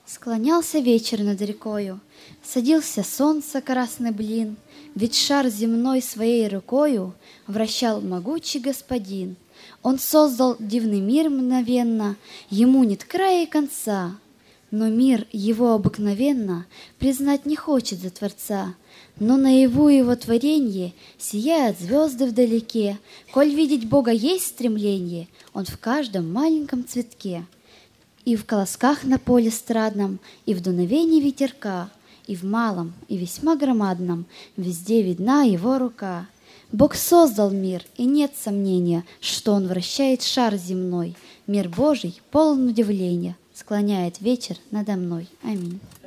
Склонялся вечер над рекою, садился солнце красный блин, ведь шар земной своей рукою вращал могучий господин. Он создал дивный мир мгновенно, ему нет края и конца, но мир его обыкновенно признать не хочет за Творца. Но наяву его творенье сияют звезды вдалеке, коль видеть Бога есть стремление, он в каждом маленьком цветке. И в колосках на поле страдном, и в дуновении ветерка, и в малом, и весьма громадном везде видна его рука. Бог создал мир, и нет сомнения, что он вращает шар земной. Мир Божий полон удивления, склоняет вечер надо мной. Аминь.